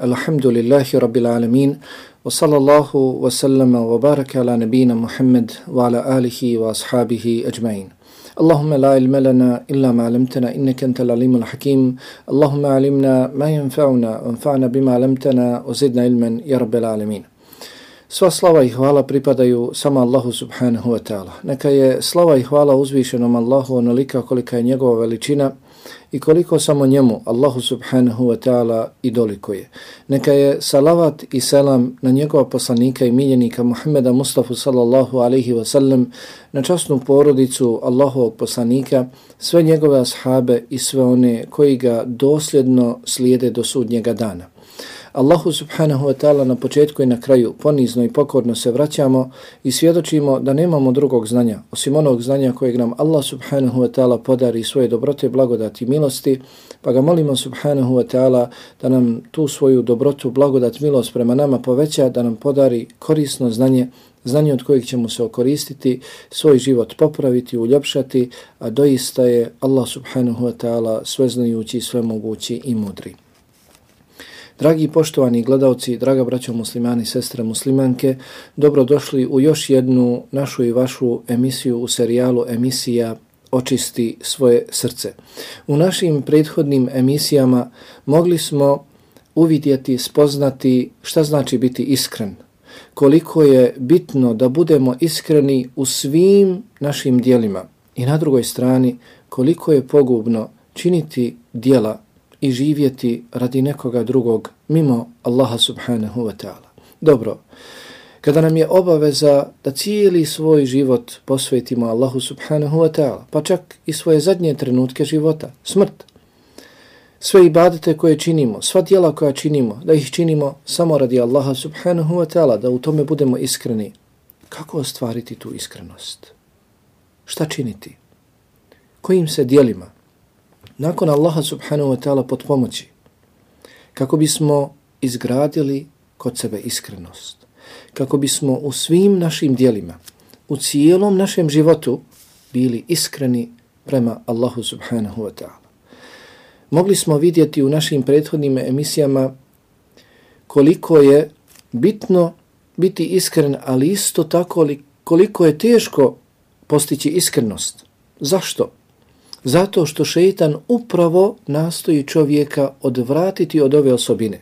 Alhamdulillahi Rabbil Alamin, wa sallallahu wa sallama wa baraka ala nabina Muhammad wa ala alihi wa ashabihi ajma'in. Allahumma la ilma lana illa ma 'allamtana innaka antal alimul hakim. Allahumma 'allimna ma yanfa'una wanfa'na bima 'allamtana wa zidna ilman ya Rabbil Alamin. Sva slava i hvala pripadaju samo Allahu subhanahu wa ta'ala. Neka je slava i hvala uzvišenom Allahu onolika kolika je njegova veličina i koliko samo njemu, Allahu subhanahu wa ta'ala, i dolikuje. Neka je salavat i selam na njegova poslanika i miljenika Muhammeda Mustafa sallallahu alaihi wa sallam, na časnu porodicu Allahovog poslanika, sve njegove ashabe i sve one koji ga dosljedno slijede do sudnjega dana. Allahu subhanahu wa ta'ala na početku i na kraju ponizno i pokorno se vraćamo i svjedočimo da nemamo drugog znanja osim onog znanja kojeg nam Allah subhanahu wa ta'ala podari svoje dobrote, blagodati i milosti, pa ga molimo subhanahu wa ta'ala da nam tu svoju dobrotu, blagodat, milost prema nama poveća, da nam podari korisno znanje, znanje od kojeg ćemo se okoristiti, svoj život popraviti, uljepšati, a doista je Allah subhanahu wa ta'ala sveznajući, svemogući i mudri. Dragi poštovani gledalci, draga braćo muslimani, sestre muslimanke, dobrodošli u još jednu našu i vašu emisiju u serijalu emisija Očisti svoje srce. U našim prethodnim emisijama mogli smo uvidjeti, spoznati šta znači biti iskren, koliko je bitno da budemo iskreni u svim našim djelima i na drugoj strani koliko je pogubno činiti djela i živjeti radi nekoga drugog mimo Allaha subhanahu wa ta'ala. Dobro, kada nam je obaveza da cijeli svoj život posvetimo Allahu subhanahu wa ta'ala, pa čak i svoje zadnje trenutke života, smrt, sve ibadete koje činimo, sva djela koja činimo, da ih činimo samo radi Allaha subhanahu wa ta'ala, da u tome budemo iskreni. Kako ostvariti tu iskrenost? Šta činiti? Kojim se djelima nakon Allaha subhanahu wa ta'ala potpomoći kako bismo izgradili kod sebe iskrenost, kako bismo u svim našim djelima, u cijelom našem životu bili iskreni prema Allahu subhanahu wa ta'ala. Mogli smo vidjeti u našim prethodnim emisijama koliko je bitno biti iskren, ali isto tako koliko je teško postići iskrenost. Zašto? Zato što šejtan upravo nastoji čovjeka odvratiti od ove osobine.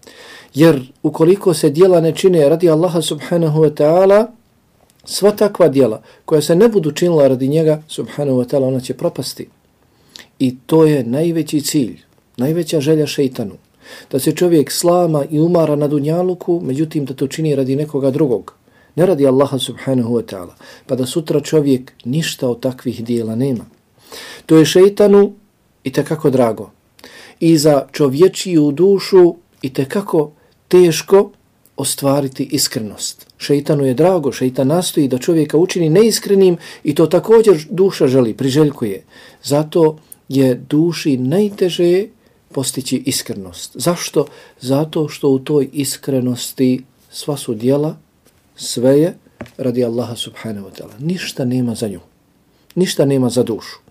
Jer ukoliko se djela ne čine radi Allaha subhanahu wa ta'ala, sva takva djela koja se ne budu činila radi njega subhanahu wa ta'ala, ona će propasti. I to je najveći cilj, najveća želja šejtanu. Da se čovjek slama i umara na dunjaluku, međutim da to čini radi nekoga drugog, ne radi Allaha subhanahu wa ta'ala, pa da sutra čovjek ništa od takvih djela nema. To je šejtanu itekako drago i za čovječiju dušu itekako teško ostvariti iskrenost. Šejtanu je drago, šejtan nastoji da čovjeka učini neiskrenim i to također duša želi, priželjkuje. Zato je duši najteže postići iskrenost. Zašto? Zato što u toj iskrenosti sva su djela, sve je radi Allaha subhanahu wa ta'ala. Ništa nema za nju, ništa nema za dušu.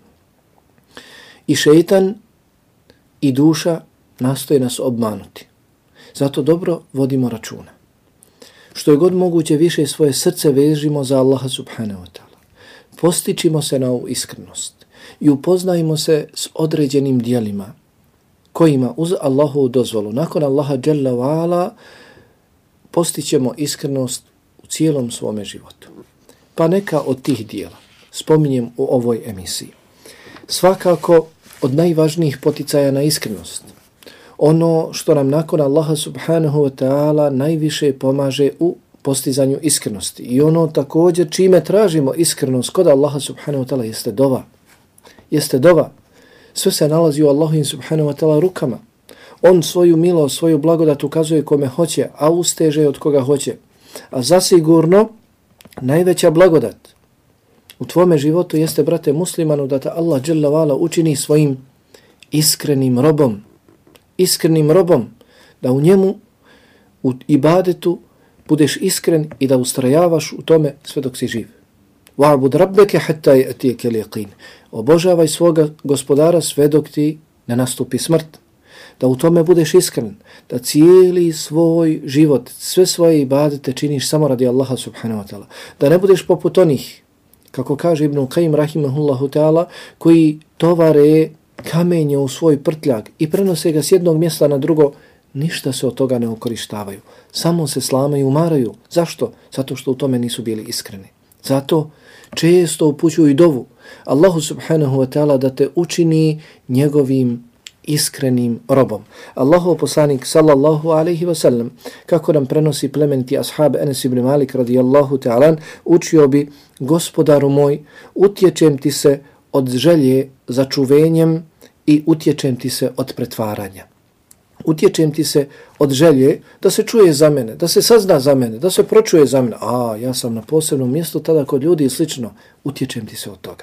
I šejtan i duša nastoje nas obmanuti. Zato dobro vodimo računa. Što je god moguće više svoje srce vežimo za Allaha subhanahu wa ta'ala. Postičimo se na ovu iskrenost i upoznajmo se s određenim dijelima kojima uz Allahovu dozvolu, nakon Allaha dželle ve ala, postićemo iskrenost u cijelom svome životu. Pa neka od tih dijela spominjem u ovoj emisiji. Svakako od najvažnijih poticaja na iskrenost, ono što nam nakon Allaha subhanahu wa ta'ala najviše pomaže u postizanju iskrenosti i ono također čime tražimo iskrenost kod Allaha subhanahu wa ta'ala jeste dova. Jeste dova. Sve se nalazi u Allahovim subhanahu wa ta'ala rukama. On svoju milost, svoju blagodat ukazuje kome hoće, a usteže od koga hoće. A zasigurno najveća blagodat u tvome životu jeste, brate muslimanu, da te Allah dželle ve ala učini svojim iskrenim robom, da u njemu, u ibadetu, budeš iskren i da ustrajavaš u tome sve dok si živ. Wa'bud rabbeke hatta ya'tiyakal yaqin. Obožavaj svoga gospodara sve dok ti ne nastupi smrt. da u tome budeš iskren, da cijeli svoj život, sve svoje ibadete činiš samo radi Allaha subhanahu wa ta'ala, da ne budeš poput onih, kako kaže Ibn Qayyim rahimahullahu ta'ala, koji tovare kamenje u svoj prtljag i prenose ga s jednog mjesta na drugo, ništa se od toga ne okorištavaju. Samo se slamaju, umaraju. Zašto? Zato što u tome nisu bili iskreni. Zato često upućuju i dovu Allahu subhanahu wa ta'ala da te učini njegovim iskrenim robom. Allahov poslanik sallallahu alaihi wa sallam, kako nam prenosi plemeniti ashab Enes ibn Malik radijallahu ta'ala, učio bi: Gospodaru moj, utječem ti se od želje za čuvenjem i utječem ti se od pretvaranja. Utječem ti se od želje da se čuje za mene, da se sazna za mene, da se pročuje za mene. Ja sam na posebnom mjestu tada kod ljudi i slično. Utječem ti se od toga.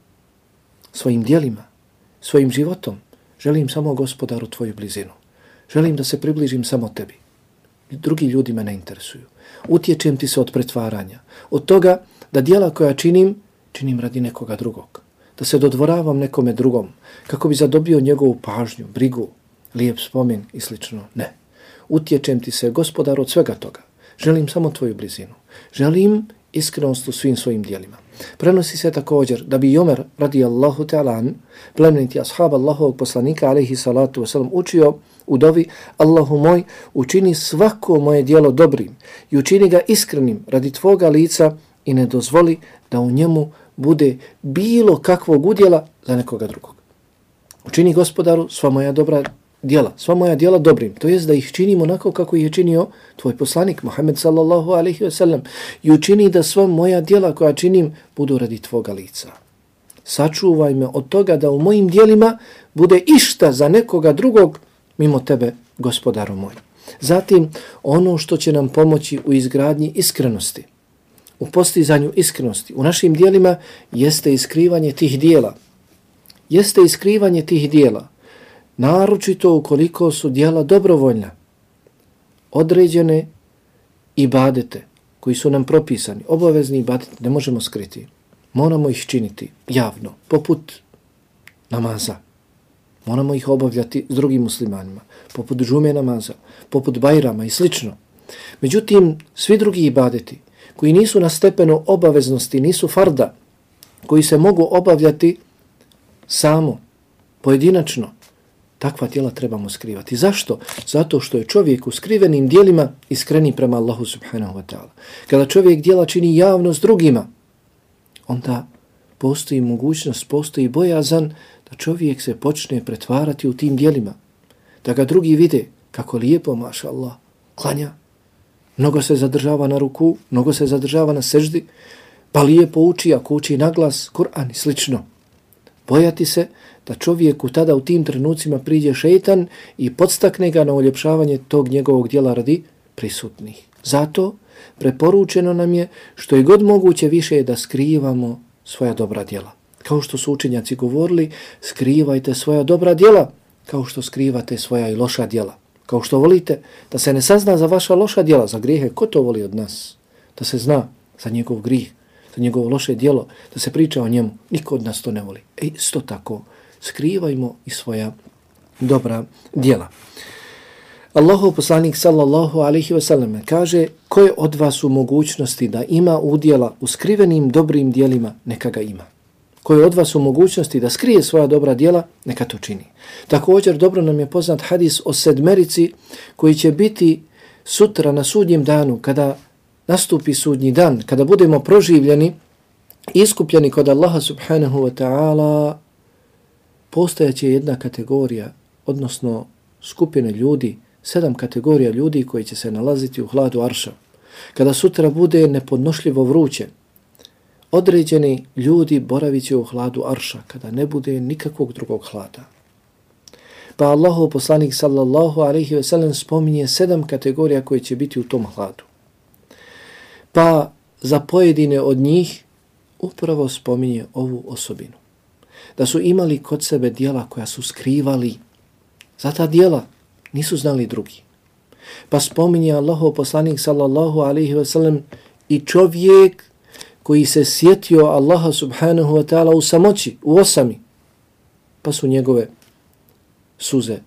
Svojim dijelima, svojim životom želim samo, Gospodaru, tvoju blizinu. Želim da se približim samo tebi. Drugi ljudi me ne interesuju. Utječem ti se od pretvaranja. Od toga da dijela koja činim radi nekoga drugog. Da se dodvoravam nekome drugom kako bi zadobio njegovu pažnju, brigu, lijep spomen i slično. Ne. Utječem ti se, Gospodaru, od svega toga. Želim samo tvoju blizinu. Želim iskrenost u svim svojim dijelima. Prenosi se također da bi Omer radijallahu ta'ala, plemeniti ashab Allahovog poslanika alejhi salatu wasalam, učio u dovi: Allahu moj, učini svako moje dijelo dobrim i učini ga iskrenim radi tvoga lica i ne dozvoli da u njemu bude bilo kakvog udjela za nekoga drugog. Učini, Gospodaru, sva moja djela dobrim, to jest da ih činim onako kako ih je činio tvoj poslanik Muhammed sallallahu alaihi wa sallam, i učini da sva moja djela koja činim budu radi tvoga lica. Sačuvaj me od toga da u mojim djelima bude išta za nekoga drugog mimo tebe, Gospodaru moj. Zatim, ono što će nam pomoći u izgradnji iskrenosti, u postizanju iskrenosti u našim djelima, jeste iskrivanje tih djela. Jeste iskrivanje tih djela, naročito ukoliko su djela dobrovoljna, određene ibadete koji su nam propisani, obavezni ibadete, ne možemo skriti. Moramo ih činiti javno, poput namaza. Moramo ih obavljati s drugim muslimanima, poput džume namaza, poput bajrama i slično. Međutim, svi drugi ibadeti koji nisu na stepenu obaveznosti, nisu farda, koji se mogu obavljati samo, pojedinačno, takva djela trebamo skrivati. Zašto? Zato što je čovjek u skrivenim djelima iskreni prema Allahu subhanahu wa ta'ala. Kada čovjek djela čini javno s drugima, onda postoji mogućnost, postoji bojazan da čovjek se počne pretvarati u tim djelima. Da ga drugi vide kako lijepo, maša Allah, klanja, mnogo se zadržava na ruku, mnogo se zadržava na seždi, pa lijepo uči, ako uči naglas, Kur'an i slično. Bojati se da čovjeku tada u tim trenucima priđe šejtan i podstakne ga na uljepšavanje tog njegovog djela radi prisutnih. Zato preporučeno nam je što je god moguće više da skrivamo svoja dobra djela. Kao što su učenjaci govorili, skrivajte svoja dobra djela kao što skrivate svoja i loša djela. Kao što volite da se ne sazna za vaša loša djela, za grijehe, ko to voli od nas? Da se zna za njegov grijeh, za njegovo loše djelo, da se priča o njemu. Niko od nas to ne voli. Isto tako, skrivajmo i svoja dobra djela. Allahov poslanik sallallahu alaihi wa sallam kaže: ko je od vas u mogućnosti da ima udjela u skrivenim dobrim djelima, neka ga ima. Ko je od vas u mogućnosti da skrije svoja dobra djela, neka to čini. Također dobro nam je poznat hadis o 7 koji će biti sutra na sudnjem danu, kada nastupi sudnji dan, kada budemo proživljeni i iskupljeni kod Allaha subhanahu wa ta'ala. Postojaće jedna kategorija, odnosno skupine ljudi, 7 kategorija ljudi koji će se nalaziti u hladu arša. Kada sutra bude nepodnošljivo vruće, određeni ljudi boravit će u hladu arša, kada ne bude nikakvog drugog hlada. Pa Allahov poslanik sallallahu alaihi ve sellem spominje 7 kategorija koje će biti u tom hladu. Pa za pojedine od njih upravo spominje ovu osobinu. Da su imali kod sebe djela koja su skrivali. Za ta djela nisu znali drugi. Pa spominje Allahov poslanik sallallahu alaihi ve sellem i čovjek koji se sjetio Allaha subhanahu wa ta'ala u samoći, u osami, pa su njegove suze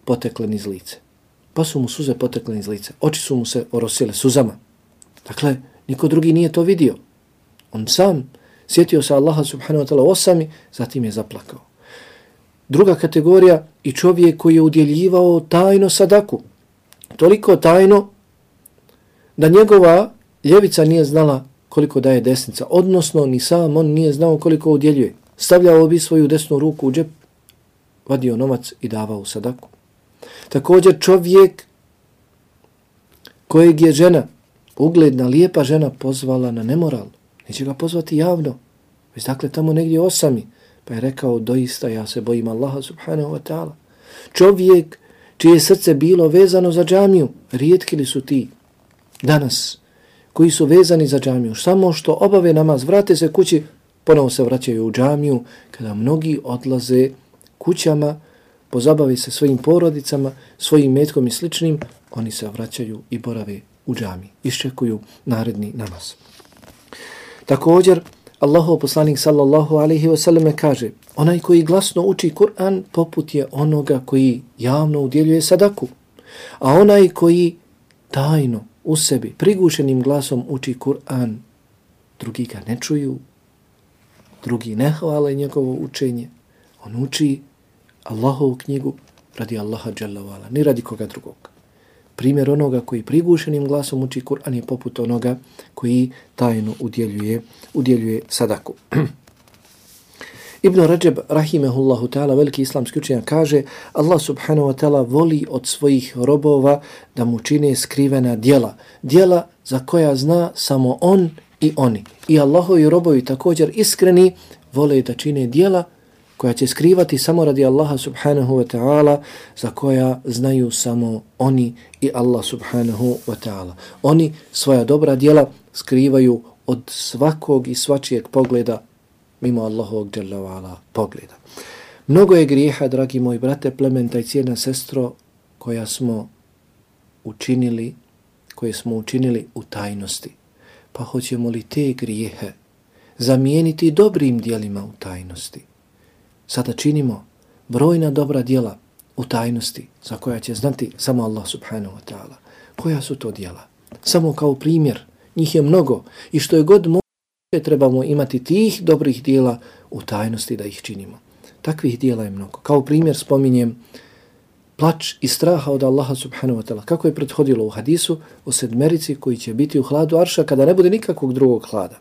potekle niz lice. Pa su mu suze potekle niz lice. Oči su mu se orosile suzama. Dakle, niko drugi nije to vidio. On sam sjetio se Allaha subhanahu wa ta'ala osami, zatim je zaplakao. Druga kategorija i čovjek koji je udjeljivao tajno sadaku. Toliko tajno da njegova ljevica nije znala koliko daje desnica, odnosno ni sam on nije znao koliko udjeljuje. Stavljao bi svoju desnu ruku u džep, vadio novac i davao sadaku. Također čovjek kojeg je žena, ugledna, lijepa žena, pozvala na nemoral. Neće ga pozvati javno, već dakle tamo negdje osami. Pa je rekao, doista ja se bojim Allaha subhanahu wa ta'ala. Čovjek čije srce bilo vezano za džamiju, rijetki li su ti danas koji su vezani za džamiju, samo što obave namaz, vrate se kući, ponovo se vraćaju u džamiju, kada mnogi odlaze kućama, pozabavi se svojim porodicama, svojim metkom i sličnim, oni se vraćaju i borave u džamiji, iščekuju naredni namaz. Također, Allahov poslanik sallallahu alaihi wasallam kaže, onaj koji glasno uči Kur'an poput je onoga koji javno udjeljuje sadaku, a onaj koji tajno u sebi prigušenim glasom uči Kur'an, drugi ga ne čuju, drugi ne hvale njegovo učenje, on uči Allahovu knjigu radi Allaha dželle ve ala, ni radi koga drugog. Primjer onoga koji prigušenim glasom uči Kur'an je poput onoga koji tajno udjeljuje sadaku. Ibn Rajab, rahimehullahu ta'ala, veliki islamski učenjak, kaže Allah subhanahu wa ta'ala voli od svojih robova da mu čine skrivena djela. Djela za koja zna samo on i oni. I Allahovi robovi također iskreni vole da čine djela koja će skrivati samo radi Allaha subhanahu wa ta'ala, za koja znaju samo oni i Allah subhanahu wa ta'ala. Oni svoja dobra djela skrivaju od svakog i svačijeg pogleda mimo Allahovog dželle ve ala pogleda. Mnogo je grijeha, dragi moji brate, plementa i cijena sestro, koje smo učinili u tajnosti. Pa hoćemo li te grijehe zamijeniti dobrim djelima u tajnosti? Sada činimo brojna dobra djela u tajnosti za koja će znati samo Allah subhanahu wa ta'ala. Koja su to djela? Samo kao primjer, njih je mnogo i što je god moguće trebamo imati tih dobrih djela u tajnosti da ih činimo. Takvih djela je mnogo. Kao primjer spominjem plač i straha od Allaha subhanahu wa ta'ala. Kako je prethodilo u hadisu o sedmerici koji će biti u hladu arša kada ne bude nikakvog drugog hlada.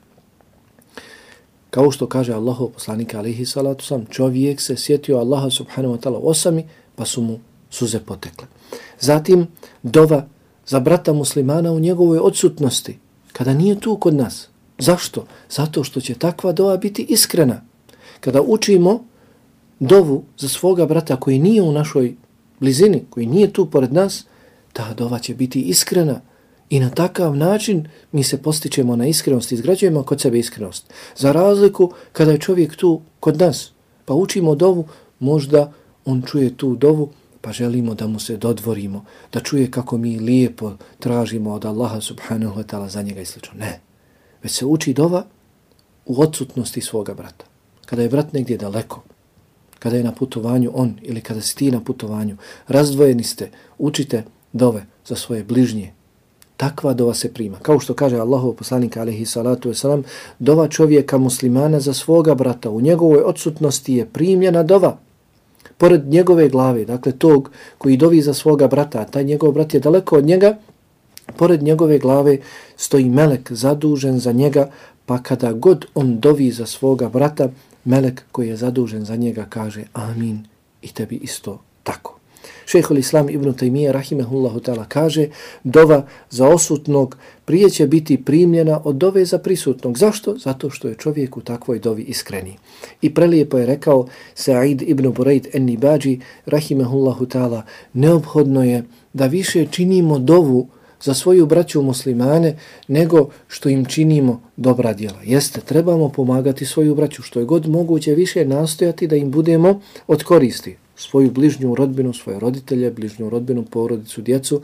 Kao što kaže Allahov poslanik alejhi salatu selam, čovjek se sjetio Allaha subhanahu wa ta'ala osami, pa su mu suze potekle. Zatim dova za brata muslimana u njegovoj odsutnosti, kada nije tu kod nas. Zašto? Zato što će takva dova biti iskrena. Kada učimo dovu za svoga brata koji nije u našoj blizini, koji nije tu pored nas, ta dova će biti iskrena. I na takav način mi se postičemo na iskrenost, izgrađujemo kod sebe iskrenost. Za razliku kada je čovjek tu kod nas, pa učimo dovu, možda on čuje tu dovu, pa želimo da mu se dodvorimo, da čuje kako mi lijepo tražimo od Allaha subhanahu wa ta'ala za njega i sl. Ne, već se uči dova u odsutnosti svoga brata. Kada je brat negdje daleko, kada je na putovanju on ili kada si ti na putovanju, razdvojeni ste, učite dove za svoje bližnje. Takva dova se prima. Kao što kaže Allahov poslanik alejhi salatu vesselam, dova čovjeka muslimana za svoga brata u njegovoj odsutnosti je primljena dova. Pored njegove glave, dakle tog koji dovi za svoga brata, a taj njegov brat je daleko od njega, pored njegove glave stoji melek zadužen za njega, pa kada god on dovi za svoga brata, melek koji je zadužen za njega kaže amin i tebi isto tako. Šejhul Islam ibn Tejmije rahimehullahu ta'ala kaže dova za osutnog prije će biti primljena od dove za prisutnog. Zašto? Zato što je čovjek u takvoj dovi iskreni. I prelijepo je rekao Sa'id ibn Buraid en-Nibađi rahimehullahu ta'ala, neophodno je da više činimo dovu za svoju braću muslimane nego što im činimo dobra djela. Jeste, trebamo pomagati svoju braću, što je god moguće više nastojati da im budemo od koristi. Svoju bližnju rodbinu, svoje roditelje, bližnju rodbinu, porodicu, djecu,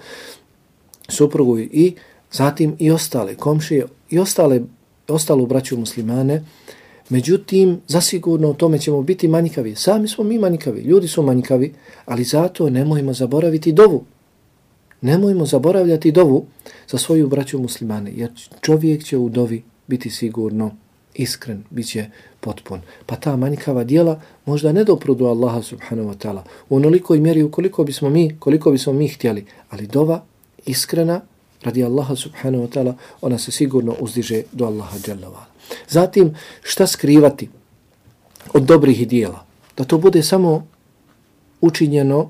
suprugu i zatim i ostale komšije i ostalu braću muslimane Međutim, zasigurno u tome ćemo biti manjkavi. Sami smo mi manjkavi, ljudi su manjkavi, ali zato nemojmo zaboraviti dovu. Nemojmo zaboravljati dovu za svoju braću muslimane, jer čovjek će u dovi biti sigurno iskren, bit će potpun. Pa ta manjkava djela možda ne dopru do Allaha subhanahu wa ta'ala u onolikoj mjeri koliko bismo mi htjeli, ali dova iskrena radi Allaha subhanahu wa ta'ala, ona se sigurno uzdiže do Allaha dželle vala. Zatim, šta skrivati od dobrih djela? Da to bude samo učinjeno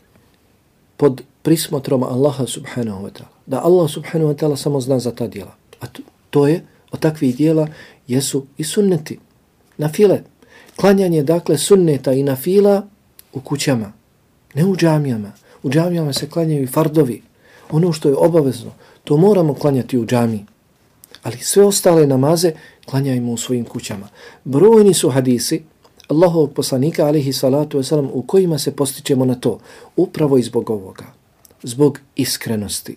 pod prismotrom Allaha subhanahu wa ta'ala. Da Allah subhanahu wa ta'ala samo zna za ta djela. A to je, od takvih djela jesu i sunneti, nafile. Klanjanje, dakle, sunneta i nafila u kućama, ne u džamijama. U džamijama se klanjaju i fardovi. Ono što je obavezno, to moramo klanjati u džamiji. Ali sve ostale namaze klanjajmo u svojim kućama. Brojni su hadisi Allahovog poslanika, alejhi salatu vesselam, u kojima se postičemo na to. Upravo i zbog ovoga. Zbog iskrenosti.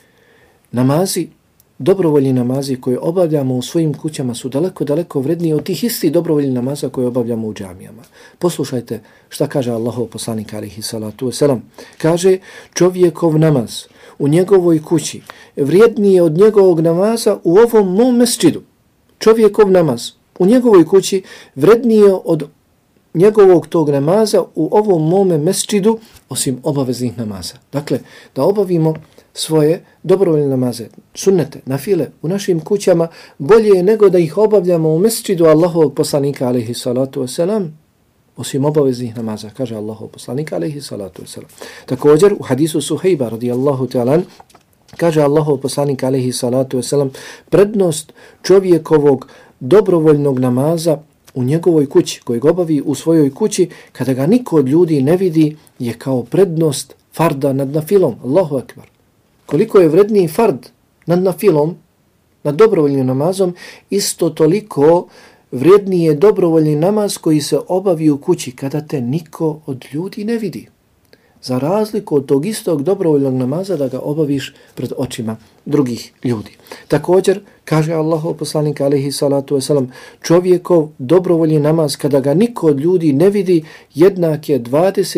Namazi, dobrovoljni namazi koje obavljamo u svojim kućama su daleko, daleko vredniji od tih istih dobrovoljnih namaza koje obavljamo u džamijama. Poslušajte šta kaže Allahov poslanik, alejhi salatu vesselam. Kaže, čovjekov namaz u njegovoj kući vrijedniji je od njegovog namaza u ovom mom mesdžidu. Čovjekov namaz u njegovoj kući vrijedniji je od njegovog tog namaza u ovom mome mesdžidu, osim obaveznih namaza. Dakle, da obavimo svoje dobrovoljne namaze, sunnete, nafile u našim kućama bolje je nego da ih obavljamo u mesdžidu Allahovog poslanika, alejhi salatu vesselam, osim obaveznih namaza, kaže Allahov poslanik, alejhi salatu vesselam. Također u hadisu Suhejba radijallahu ta'ala kaže Allahov poslanik, alejhi salatu vesselam, prednost čovjekovog dobrovoljnog namaza u njegovoj kući, kojeg obavi u svojoj kući, kada ga niko od ljudi ne vidi, je kao prednost farda nad nafilom. Allahu akbar. Koliko je vredniji fard nad nafilom, nad dobrovoljnim namazom, isto toliko vrijedniji je dobrovoljni namaz koji se obavi u kući kada te niko od ljudi ne vidi. Za razliku od tog istog dobrovoljnog namaza da ga obaviš pred očima drugih ljudi. Također, kaže Allahov poslanik, alejhi salatu vesselam, čovjekov dobrovoljni namaz kada ga niko od ljudi ne vidi jednak je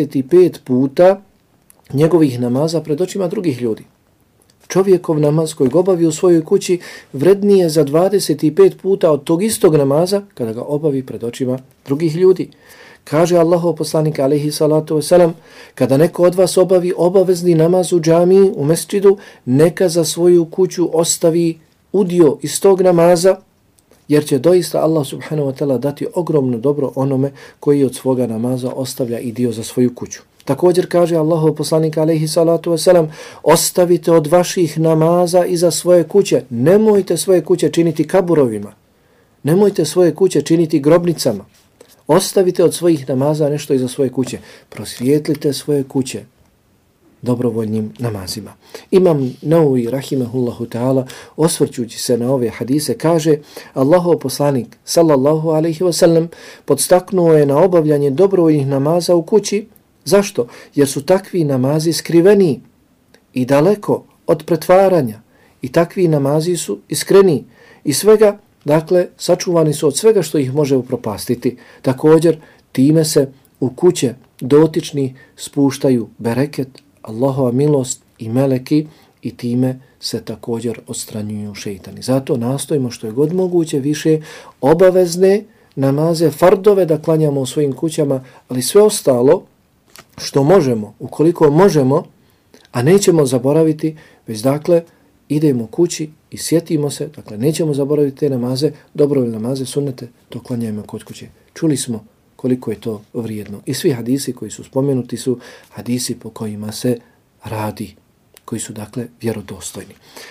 25 puta njegovih namaza pred očima drugih ljudi. Čovjekov namaz koji ga obavi u svojoj kući vredniji je za 25 puta od tog istog namaza kada ga obavi pred očima drugih ljudi. Kaže Allahov poslanik, alejhi salatu vesselam, kada neko od vas obavi obavezni namaz u džamiji, u mesdžidu, neka za svoju kuću ostavi udio iz tog namaza, jer će doista Allah subhanahu wa ta'ala dati ogromno dobro onome koji od svoga namaza ostavlja i dio za svoju kuću. Također kaže Allahov poslanik, alejhi salatu vesselam, ostavite od vaših namaza iza svoje kuće. Nemojte svoje kuće činiti kaburovima. Nemojte svoje kuće činiti grobnicama. Ostavite od svojih namaza nešto iza svoje kuće. Prosvijetlite svoje kuće dobrovoljnim namazima. Imam Nawawi rahimehullahu ta'ala, osvrćući se na ove hadise, kaže Allahov poslanik sallallahu alejhi ve sellem podstaknuo je na obavljanje dobrovoljnih namaza u kući. Zašto? Jer su takvi namazi skriveni i daleko od pretvaranja. I takvi namazi su iskreni i svega, dakle, sačuvani su od svega što ih može upropastiti. Također, time se u kuće dotični spuštaju bereket, Allahova milost i meleki i time se također odstranjuju šejtani. Zato nastojimo što je god moguće više obavezne namaze, fardove da klanjamo u svojim kućama, ali sve ostalo što možemo, ukoliko možemo, a nećemo zaboraviti, već dakle idemo kući i sjetimo se, dakle nećemo zaboraviti te namaze, dobrovoljne namaze, sunnete, to klanjajmo kod kuće. Čuli smo koliko je to vrijedno. I svi hadisi koji su spomenuti su hadisi po kojima se radi, koji su dakle vjerodostojni.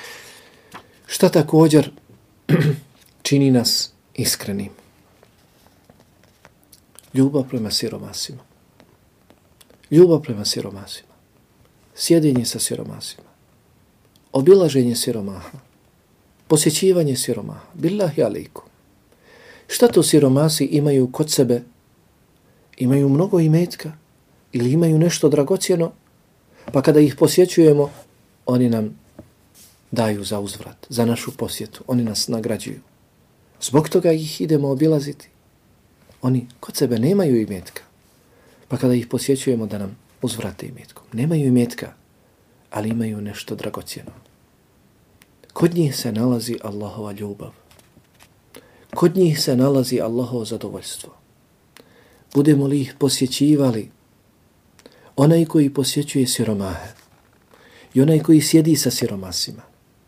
Šta također čini nas iskrenim? Ljubav prema siromasima. Ljubav prema siromasima. Sjedenje sa siromasima. Obilaženje siromaha. Posjećivanje siromaha. Billahi alejkum. Šta to siromasi imaju kod sebe? Imaju mnogo imetka ili imaju nešto dragocjeno, pa kada ih posjećujemo, oni nam daju za uzvrat, za našu posjetu. Oni nas nagrađuju. Zbog toga ih idemo obilaziti. Oni kod sebe nemaju imetka, pa kada ih posjećujemo da nam uzvrate imetkom. Nemaju imetka, ali imaju nešto dragocjeno. Kod njih se nalazi Allahova ljubav. Kod njih se nalazi Allahovo zadovoljstvo. Budemo li ih posjećivali, onaj koji posjećuje siromahe i onaj koji sjedi sa siromasima,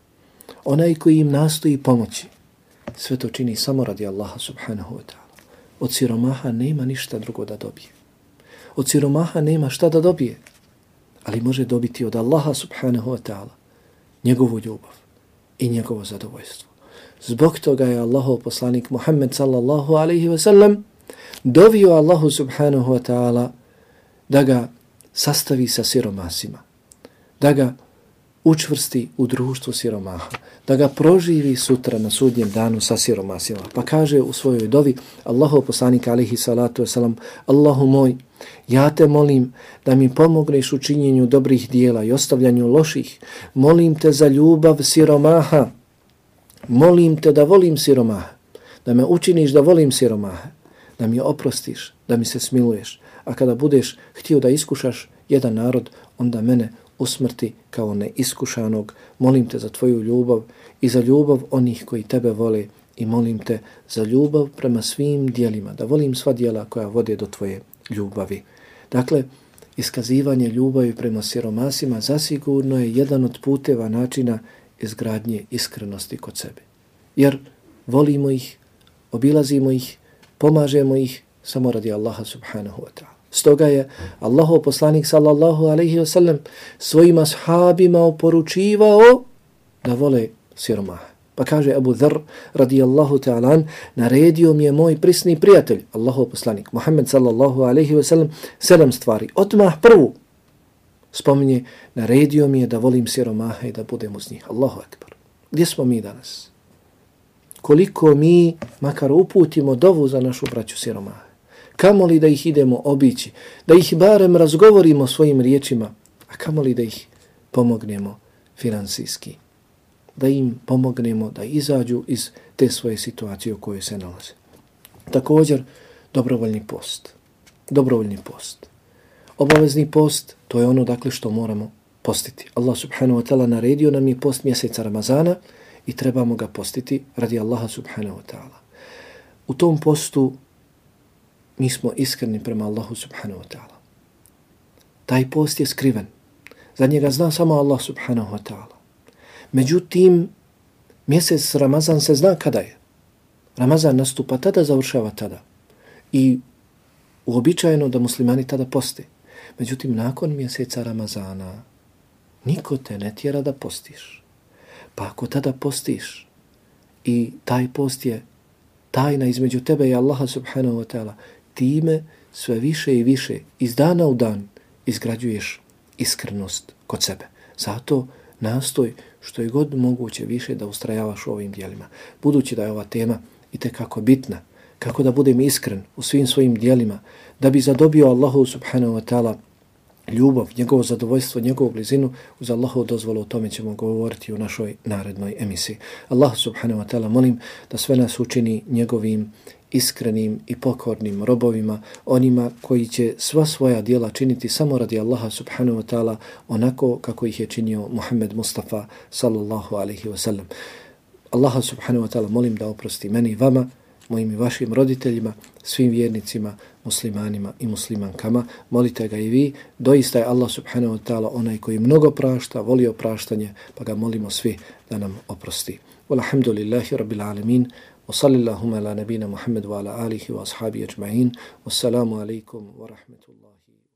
onaj koji im nastoji pomoći, sve to čini samo radi Allaha subhanahu wa ta'ala. Od siromaha nema ništa drugo da dobije. Od siromaha nema šta da dobije, ali može dobiti od Allaha subhanahu wa ta'ala njegovu ljubav i njegovo zadovoljstvo. Zbog toga je Allahov poslanik Muhammed sallallahu alaihi wa sallam dovio Allahu subhanahu wa ta'ala da ga sastavi sa siromasima, da ga učvrsti u društvu siromaha, da ga proživi sutra na sudnjem danu sa siromasima. Pa kaže u svojoj dovi Allahov poslanik alaihi salatu wasalam: Allahu moj, ja te molim da mi pomogneš u činjenju dobrih dijela i ostavljanju loših. Molim te za ljubav siromaha. Molim te da volim siromaha, da me učiniš da volim siromaha, da mi oprostiš, da mi se smiluješ. A kada budeš htio da iskušaš jedan narod, onda mene usmrti kao neiskušanog. Molim te za tvoju ljubav i za ljubav onih koji tebe vole i molim te za ljubav prema svim dijelima, da volim sva dijela koja vode do tvoje ljubavi. Dakle, iskazivanje ljubavi prema siromasima zasigurno je jedan od puteva načina izgradnje iskrenosti kod sebe. Jer volimo ih, obilazimo ih, pomažemo ih samo radi Allaha subhanahu wa ta'ala. Stoga je Allahov poslanik sallallahu alaihi wa sallam svojim ashabima oporučivao da vole siromaha. Pa kaže Abu Dharr radijallahu ta'ala, naredio mi je moj prisni prijatelj, Allahov poslanik Muhammed sallallahu alaihi wa sallam, 7 stvari. Odmah prvu spominje, naredio mi je da volim siromaha i da budem uz njih. Allahu akbar. Gdje smo mi danas? Koliko mi makar uputimo dovu za našu braću siromaha? Kamo li da ih idemo obići, da ih barem razgovorimo svojim riječima, a kamo li da ih pomognemo finansijski, da im pomognemo da izađu iz te svoje situacije u kojoj se nalaze. Također, dobrovoljni post. Dobrovoljni post. Obavezni post, to je ono dakle što moramo postiti. Allah subhanahu wa ta'ala naredio nam je post mjeseca Ramazana i trebamo ga postiti radi Allaha subhanahu wa ta'ala. U tom postu mi smo iskreni prema Allahu subhanahu wa ta'ala. Taj post je skriven. Za njega zna samo Allah subhanahu wa ta'ala. Međutim, mjesec Ramazan se zna kada je. Ramazan nastupa tada, završava tada. I uobičajeno da muslimani tada poste. Međutim, nakon mjeseca Ramazana niko te ne tjera da postiš. Pa ako tada postiš i taj post je tajna između tebe i Allaha subhanahu wa ta'ala, time sve više i više iz dana u dan izgrađuješ iskrenost kod sebe. Zato nastoj što je god moguće više da ustrajavaš u ovim dijelima. Budući da je ova tema itekako bitna, kako da budem iskren u svim svojim dijelima, da bi zadobio Allahu subhanahu wa ta'ala ljubav, njegovo zadovoljstvo, njegovu blizinu, uz Allahovu dozvolu o tome ćemo govoriti u našoj narednoj emisiji. Allah subhanahu wa ta'ala molim da sve nas učini njegovim iskrenim i pokornim robovima, onima koji će sva svoja djela činiti samo radi Allaha subhanahu wa ta'ala, onako kako ih je činio Muhammed Mustafa sallallahu alaihi wa sallam. Allaha subhanahu wa ta'ala molim da oprosti meni i vama, mojim i vašim roditeljima, svim vjernicima, muslimanima i muslimankama. Molite ga i vi. Doista je Allah subhanahu wa ta'ala onaj koji mnogo prašta, voli opraštanje, pa ga molimo svi da nam oprosti. Walhamdulillahi rabbil alamin. Wa sallallahu ala nabina Muhammad wa ala alihi wa ashabi ajma'in. Wassalamu alaikum wa rahmatullahi.